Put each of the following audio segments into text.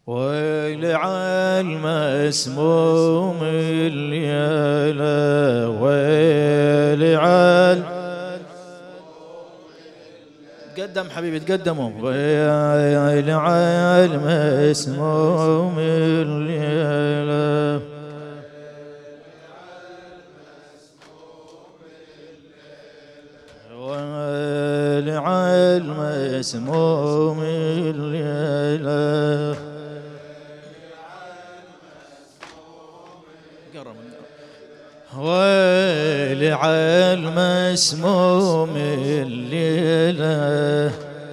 ويل عالمسموم الليلة، ويل عال. تقدم حبيبي تقدموا. ويل عالمسموم الليلة، ويل عالمسموم الليلة. ويل عالمسموم الليلة،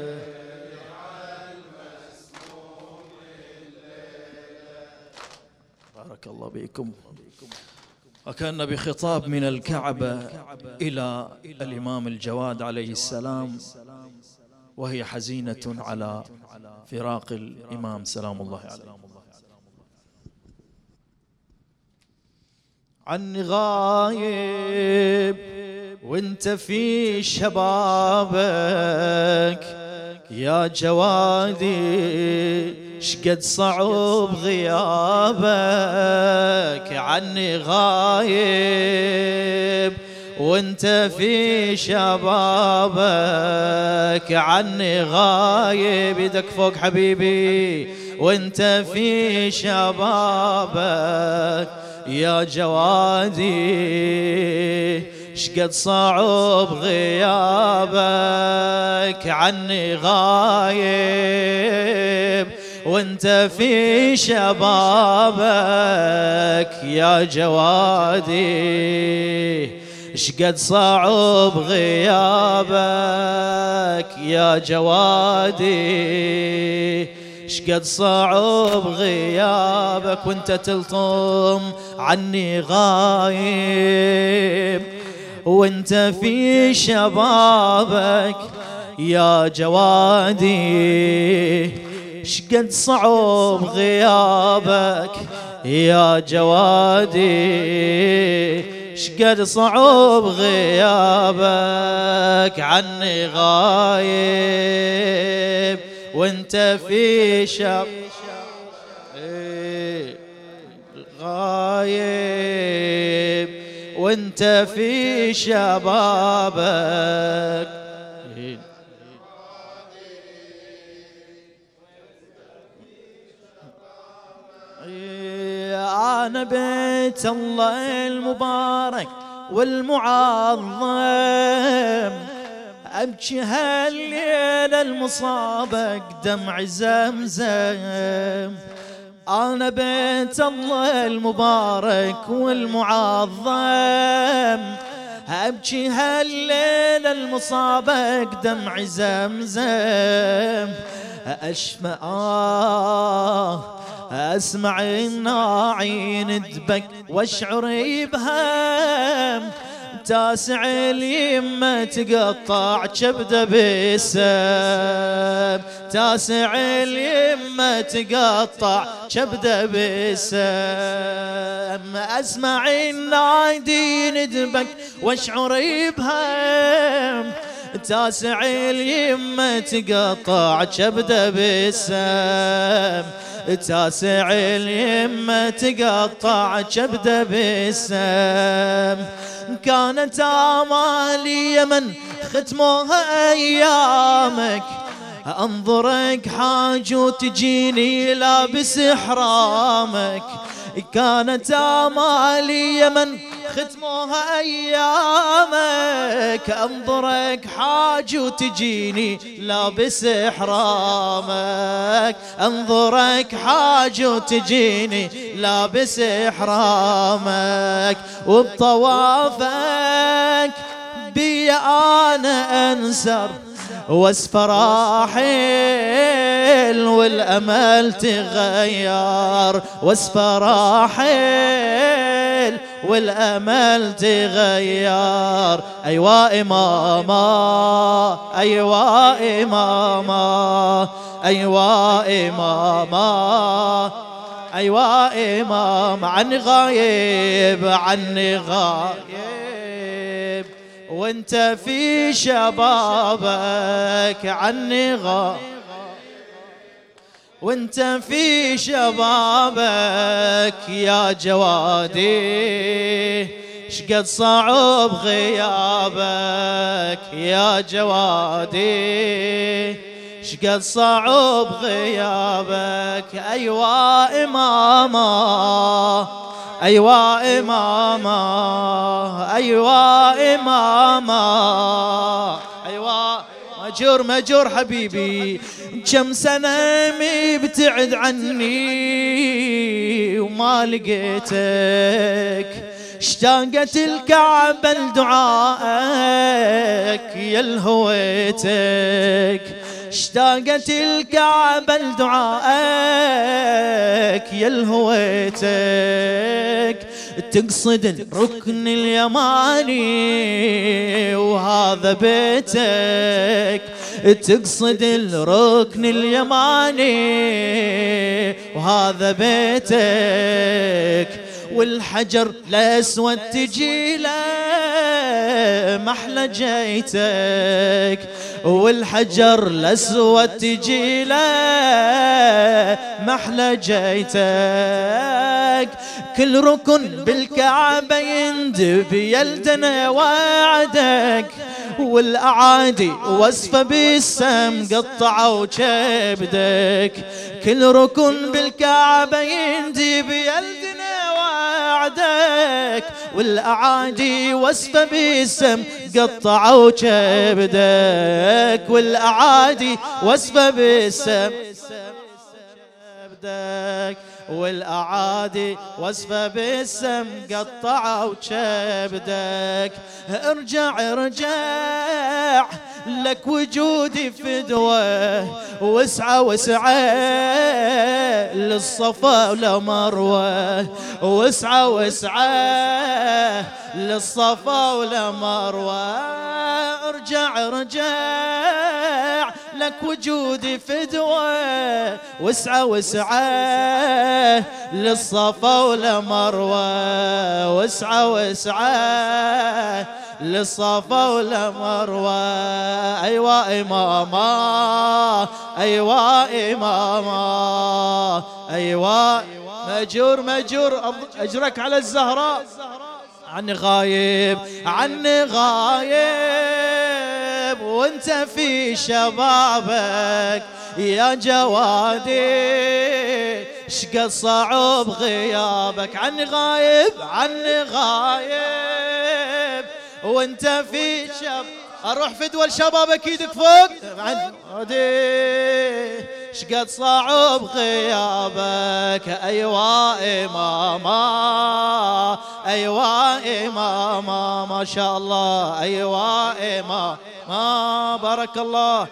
بارك الله بكم. وكان بخطاب من الكعبة إلى الإمام الجواد عليه السلام، وهي حزينة على فراق الإمام سلام الله عليه. عني غايب وانت في شبابك يا جوادي، شقد صعب غيابك. عني غايب وانت في شبابك، عني غايب. يدك فوق حبيبي. وانت في شبابك يا جوادي، شقد صعب غيابك. عني غايب وانت في شبابك يا جوادي، شقد صعب غيابك يا جوادي، شقد صعب غيابك. وانت تلطم عني غايب وانت في شبابك يا جوادي، شقد صعب غيابك يا جوادي، شقد صعب غيابك. عني غايب وانت في غايب وانت في شبابك. أنا بيت الله المبارك والمعظم، أبكي هالليلة المصابك دمع زمزم. أنا بيت الله المبارك والمعظم، أبكي هالليلة المصابك دمع زمزم. أشمع أسمع الناعين دبك واشعر بهم، تاسع اليمة تقطع كبده بالسم، تاسع اليمة تقطع كبده بالسم. أسمع النايدين دبك واشعر بهم، تاسع اليمة تقطع كبده بالسم، تاسع اليمة تقطع كبده بالسم. كانت آمالي يمن ختموها أيامك، أنظرك حاج وتجيني لابس إحرامك. كانت آمالي يمن ختموها أيامك، أنظرك حاج وتجيني لابس إحرامك، أنظرك حاج وتجيني لابس إحرامك. وبطوافك بي أنا أنسر واسفر راحل والأمل تغير، واسفر راحل والأمل تغير. أيوا إماما أيوا إماما أيوا إماما أيوا إماما. عني غايب عني غايب وانت في شبابك، عني غايب وانت في شبابك يا جوادي، شقد صعب غيابك يا جوادي، شقد صعب غيابك. أيوا إماما، أيوا إماما، أيوا إماما، أيوا مجور مجور حبيبي. كم سنة مبتعد عني وما لقيتك، اشتاقت الكعبة لدعائك يا الهويتك، اشتاقت الكعبة لدعائك يا الهويتك. تقصد الركن اليماني وهذا بيتك، تقصد الركن اليماني وهذا بيتك. والحجر الأسود تجي له محلى جيتك، والحجر الأسود تجي له محلى جيتك. كل ركن بالكعبة يندب يلدنا وعدك، والأعادي وصفة بالسم قطعوا كبدك. كل ركن بالكعبة يندب يلدنا وعدك، والأعادي وصفة بالسم قطعوا كبدك، والأعادي وصفة بالسم كبدك، والأعادي وصفة بالسم قطعوا كبدك. ارجع ارجع لك وجودي فدوة، واسعى واسعى للصفا ولمروة، واسعى واسعى للصفا ولمروة. ارجع ارجع لك وجودي فدوة، واسعى واسعى للصفا ولمروة، واسعى واسعى للصفا ولمروة. أيوا إماما، أيوا إماما، أيوا مجور مجور أجرك على الزهراء. عني غايب عني غايب وانت في شبابك يا جوادي، شقد صعب غيابك. عني غايب عني غايب وانت في اروح فدوى شبابك ايدك فوق. شقد صعب غيابك. ايوا اماما، ايوا اماما، ما شاء الله. ايوا اماما، بارك الله.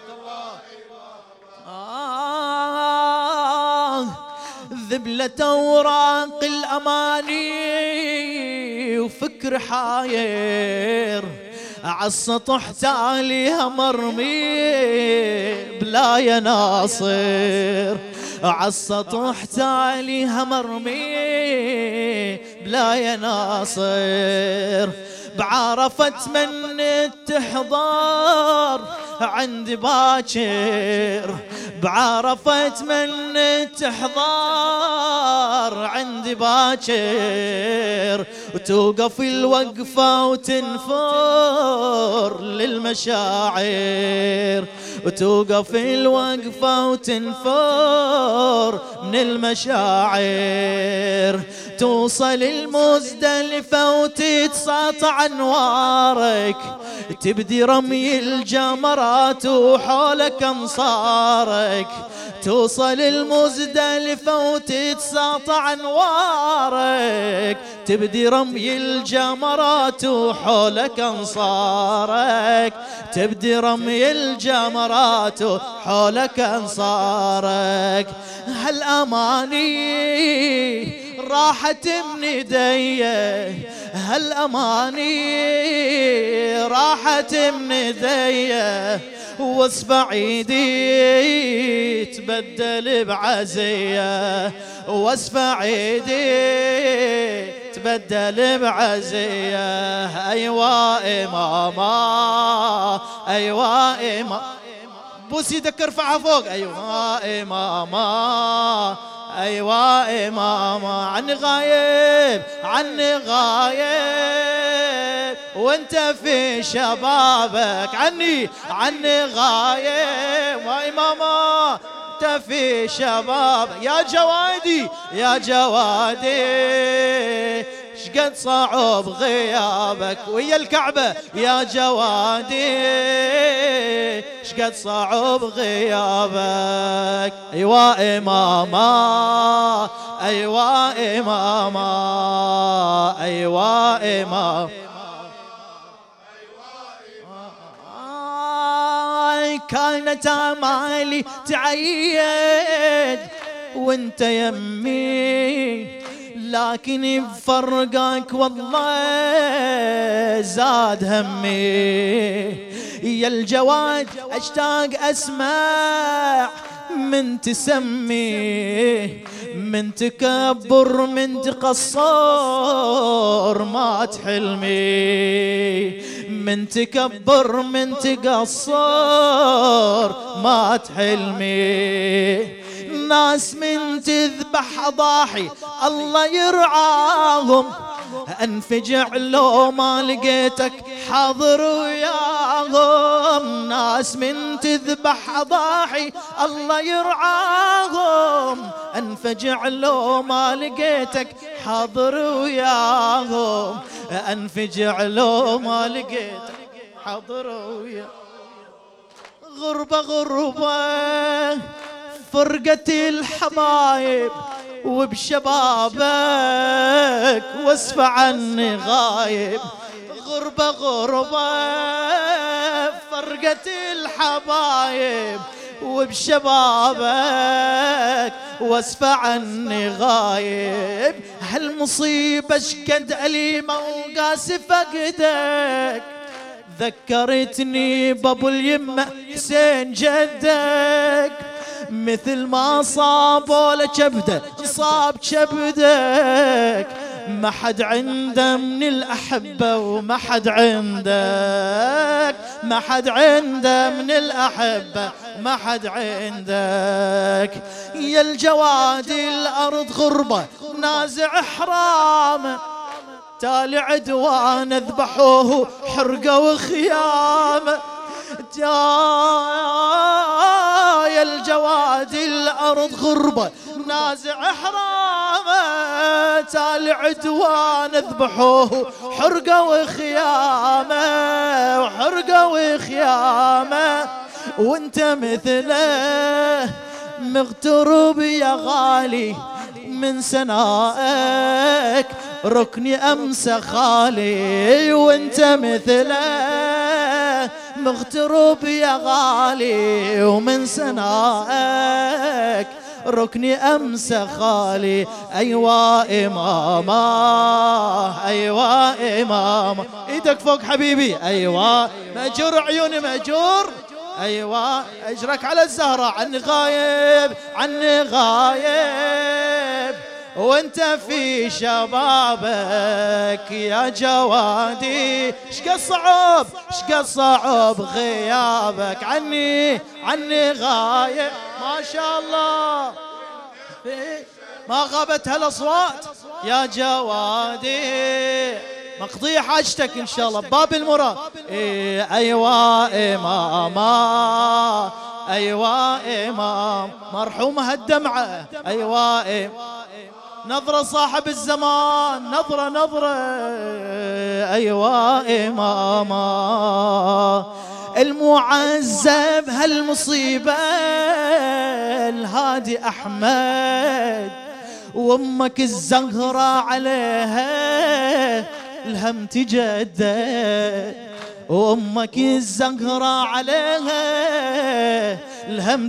ذبلة اوراق الاماني وفكر حاير، عالسطح تاليها مرمي بلا يا ناصر، عالسطح تاليها مرمي بلا يا ناصر. بعرفت من تحضر عندي باكر، بعرفت من تحضر عندي باكر، وتوقف الوقفة وتنفر للمشاعر، وتوقف الوقفة وتنفر من المشاعر. توصل المزدلفة وتتساطع انوارك، تبدي رمي الجمرات وحولك انصارك. توصل المزدلفة وتتساطع انوارك، تبدي رمي الجمرات وحولك انصارك، تبدي رمي الجمرات وحولك انصارك. هالاماني راحت من ايديا، هالاماني راحت من ايديا، واصبع ايدي تبدل بعزيه، واصبع ايدي تبدل بعزيه. ايوا اماما، ايوا اماما، بوس يدك ارفعها فوق. ايوه إماما، ايوه إماما، عني غايب عني غايب وانت في شبابك، عني غايب وإماما انت في شباب. يا جوادي يا جوادي شقد صعب غيابك ويا الكعبة، يا جوادي شقد صعب غيابك. ايوا إماما، ايوا إماما، ايوا إماما. كانت آمالي تعيد وانت يمي، لكن بفرقك والله زاد همي. يا الجواد اشتاق اسمع من تسمي، من تكبر من تقصر ما تحلمي، من تكبر من تقصر ما تحلمي. ناس من تذبح ضاحي الله يرعاهم، انفجع لو ما لقيتك حاضر وياهم. ناس من تذبح ضاحي الله يرعاهم، انفجع لو ما لقيتك حاضر وياهم، انفجع لو ما لقيتك حاضر وياهم. غربة غربة فرقة الحبايب وبشبابك واسفى عني غايب. غربة غربة فرقة الحبايب وبشبابك واسفى عني غايب. هالمصيبة شكد أليمة وقاسي فقدك، ذكرتني بابو اليمة حسين جدك، مثل ما صابوا لكبده صاب كبدك. ما حد عنده من الأحبة وما حد عندك، ما حد عنده من الأحبة ما حد عندك. يا الجواد الأرض غربة نازع حرامه، تالي عدوان اذبحوه حرقه وخيامه. يا الجواد الأرض غربة نازع حرامه، تالي عدوان اذبحوه حرقه وخيامه وحرقه وخيامه. وانت مثله مغترب يا غالي من سنائك، ركني أمس خالي وانت مثله مغترب يا غالي ومن سنائك، ركني أمس خالي. أيوا إماما، أيوا إماما، إيدك فوق حبيبي. أيوا مأجور عيوني مأجور. أيوا أجرك على الزهرة، عني غايب عني غايب وانت في شبابك يا جوادي. شقد صعب شقد صعب غيابك، عني غايب. ما شاء الله ما غابت هالاصوات يا جوادي، مقضي حاجتك ان شاء الله بباب المراد. ايوا إماما، ايوا إمام، مرحومة هالدمعة. ايوا نظرة صاحب الزمان، نظرة نظرة. ايوا إماما، المعذب هالمصيبة الهادي أحمد، وامك الزهرة عليها الهم تجدد، وامك الزهرة عليها الهم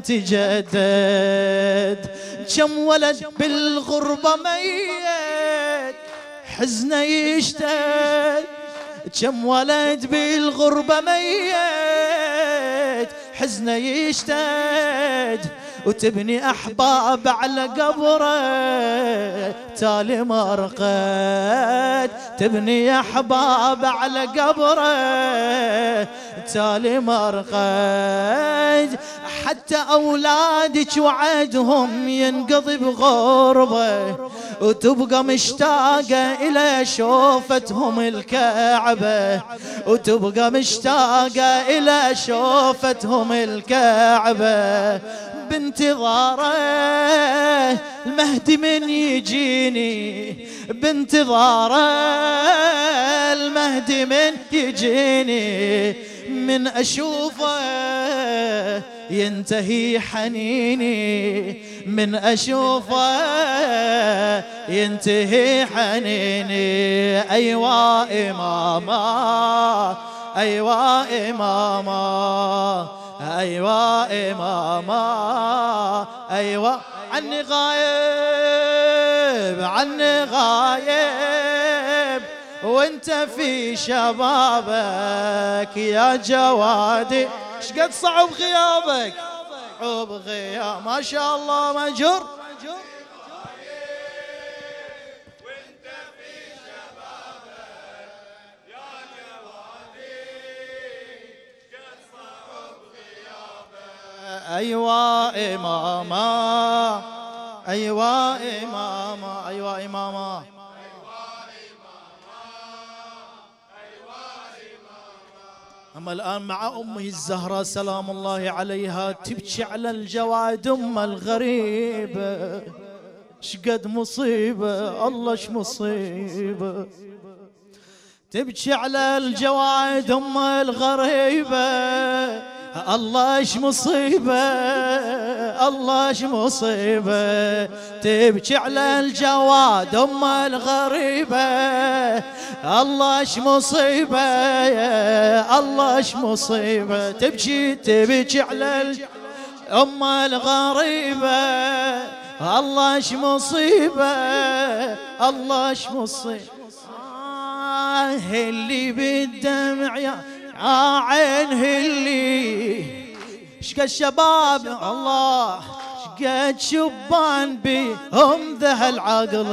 تجدد. كم ولد بالغربة ميت حزنه يشتد، كم ولد بالغربة ميت حزنه يشتد، وتبني أحباب على قبره تالي مرقد، تبني أحباب على قبره تالي مرقد، حتى أولادك وعدهم ينقضي بغربة وتبقى مشتاقة إلى شوفتهم الكعبة، وتبقى مشتاقة إلى شوفتهم الكعبة، بانتظاره المهدي من يجيني، بانتظاره المهدي من يجيني، من أشوفه ينتهي حنيني، من أشوفه ينتهي حنيني. أيوا إماما أيوا إماما أيوا إماما أيوا، عني غايب عني غايب وانت في شبابك يا جوادي، شقد صعب غيابك صعب غياب، ما شاء الله مجر وانت في شبابك يا جوادي، شقد صعب غيابك. أيوا إماما أيوا إماما أيوا إماما. أما الآن مع أمه الزهراء سلام الله عليها تبكي على الجواد أم الغريبة، شقد مصيبة الله اش مصيبة، تبكي على الجواد أم الغريبة الله اش مصيبة الله اش مصيبة، تبكي على الجواد أم الغريبة الله اش مصيبة الله اش مصيبة، تبكي على أم الغريبة الله اش مصيبة الله اش مصيبة. اللي بالدمع يا عين اللي شقد شباب الله شقد شبان بهم ذا العقل،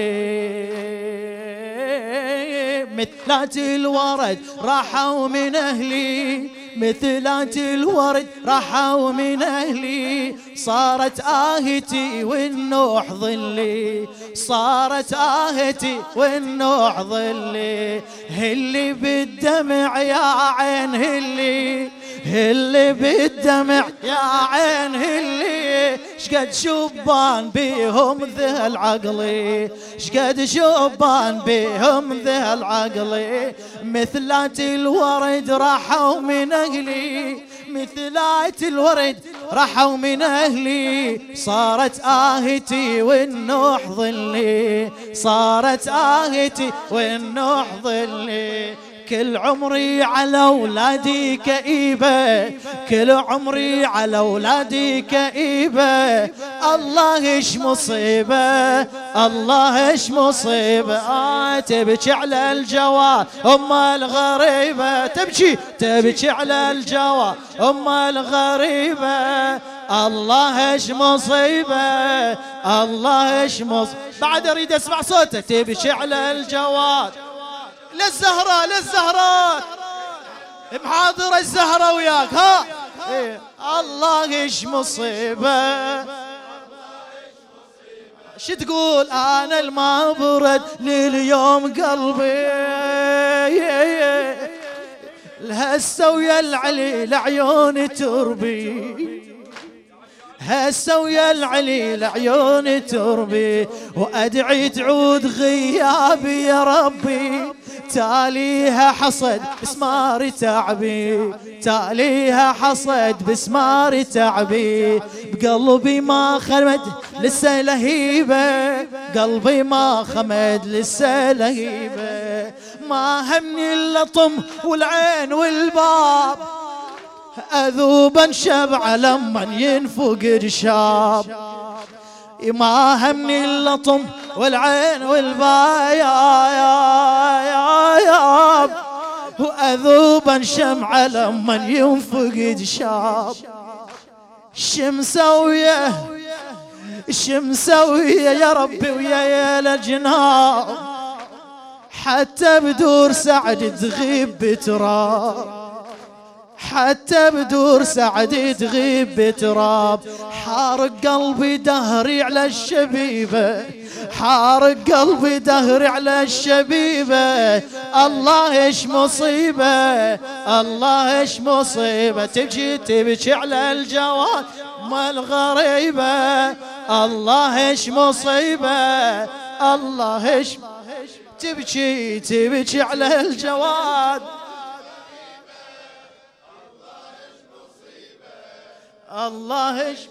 مثلات الورد راحوا من أهلي مثلات الورد راحوا من أهلي، صارت آهتي والنوح ظلي صارت آهتي والنوح ظلي، اللي بالدمع يا عين اللي بالدمع يا عين اللي شقد شبان بهم ذا العقل، شقد شبان بهم ذا العقل، مثلات الورد راحوا من أهلي مثلات الورد راحوا من أهلي، صارت آهتي والنوح ظلي صارت آهتي والنوح ظلي، كل عمري على أولادي كئيبة كل عمري على أولادي كئيبة، الله ايش مصيبة الله ايش مصيبة. تبكي على الجواد أم الغريبة تبكي على الجواد أم الغريبة، الله ايش مصيبة الله ايش مصيبة. بعد اريد اسمع صوتك. تبكي على الجواد للزهراء محاضرة الزهرة وياك ها إيه. الله ايش مصيبة شو تقول انا الما برد لليوم قلبي الهسه ويا العلي لعيون تربي هسه ويا العلي لعيون تربي، وادعي تعود غيابي يا ربي تاليها حصد بسمار تعبي تاليها حصد بسمار تعبي، بقلبي ما خمد لسه لهيبة قلبي ما خمد لسه لهيبة، ما همني اللطم والعين والباب أذوب انشبع لما ينفق رشاب، ما همني اللطم والعين والباياب وأذوب انشمع لما ينفق رشاب. شمسوية شمسوية يا ربي ويا الجناب، حتى بدور سعد تغيب بتراب، حتى بدور سعد تغيب بتراب. حارق قلبي دهري على الشبيبة، حارق قلبي دهري على الشبيبة. الله ايش مصيبة، الله ايش مصيبة، تبكي تبكي على الجواد ما الغريبة. الله ايش مصيبة، الله ايش تبكي تبكي على الجواد. الله ايش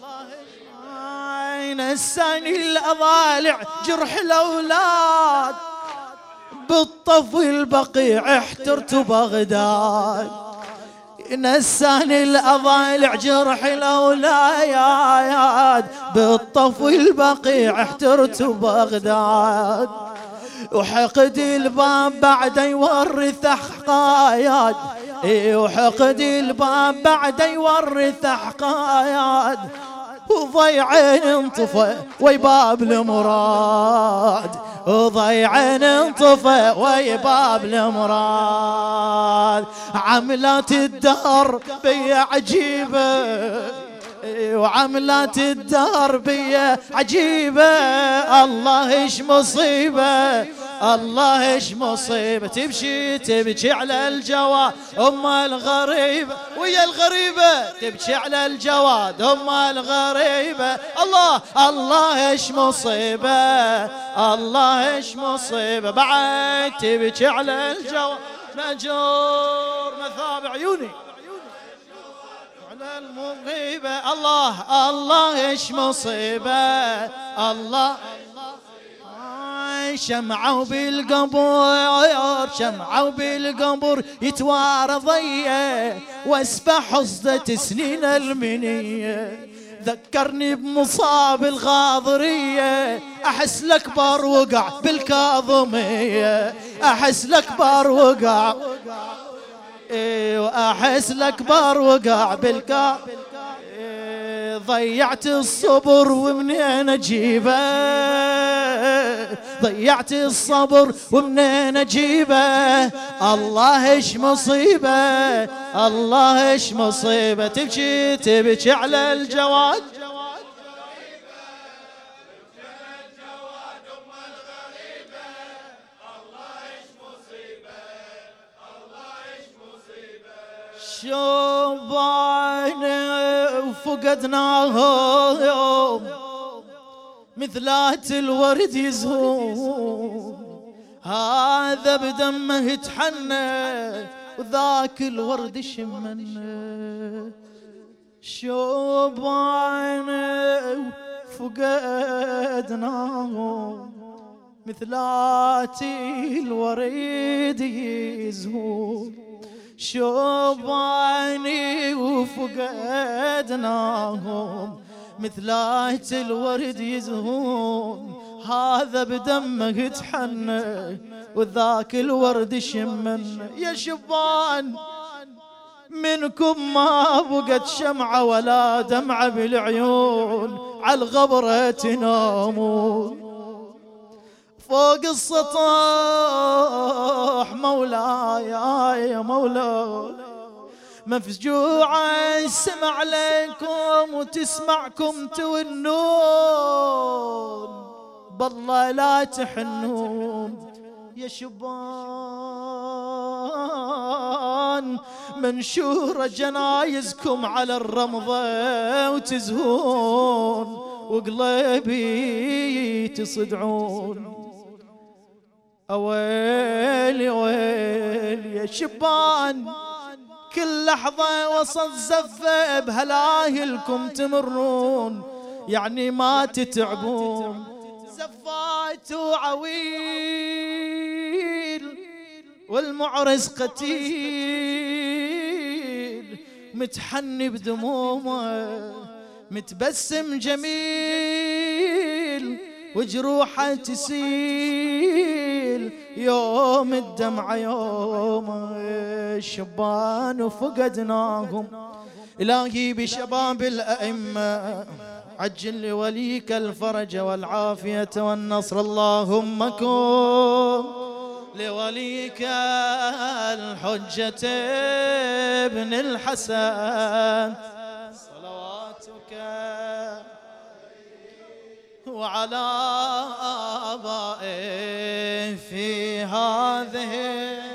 نساني الاضالع جرح الاولاد، بالطفل البقيع احترت بغداد. نساني الاضالع جرح الاولاد، بالطفل البقيع احترت بغداد. وحقد الباب بعد يورث حقايد، وحقد الباب بعد يورث حقايد. وضيعين انطفى ويباب المراد، وضيعين انطفى ويباب المراد. عملات الدهر بي عجيبة، وعملات الدهر بي عجيبة. الله ايش مصيبة، الله ايش مصيبة، تبكي تبكي على الجواد ام الغريبة ويا الغريبة، تبكي على الجواد ام الغريبة. الله الله ايش مصيبة، الله ايش مصيبة، بعد تبكي على الجواد. نجور مثاب عيوني على المغيبة. الله الله ايش مصيبة، الله شمعوا بالقبور، شمعوا بالقبور يتوارى ضيه، واسبح حصدة سنين المنية. ذكرني بمصاب الغاضرية، أحس الأكبر وقع بالكاظمية، أحس الأكبر وقع، وأحس الأكبر وقع بالكاظمية. ضيعت الصبر ومنين أجيبه، ضيعت الصبر ومنين أجيبه. الله ايش مصيبة، الله ايش مصيبة، تبكي تبكي على الجواد. شوبان وفقدناهم مثلات الورد يزهون، هذا بدمه تحنى وذاك الورد شمنا. شوبان وفقدناهم مثلات الورد يزهون، شوباني وفقدناهم مثلات الورد يزهون، هذا بدمه تحنى وذاك الورد شمن. يا شبان منكم ما بقت شمعة ولا دمعة بالعيون، على الغبرة تنامون فوق السطح. مولاي يا مولاي مفجوعة سمع عليكم وتسمعكم تونون، بالله لا تحنون. يا شبان منشورة جنايزكم على الرمضة وتزهون، وقلبي تصدعون. اويلي ويلي يا شبان كل لحظة وسط زفة بهلاهلكم تمرون، يعني ما تتعبون. زفات وعويل والمعرس قتيل، متحني بدمومه متبسم جميل، وجروحه تسيل يوم الدمعة يوم. الشبان وفقدناهم إلهي بشباب الأئمة عجل لوليك الفرج والعافية والنصر. اللهم كن لوليك الحجة ابن الحسن صلواتك وعلى آبائه في هذه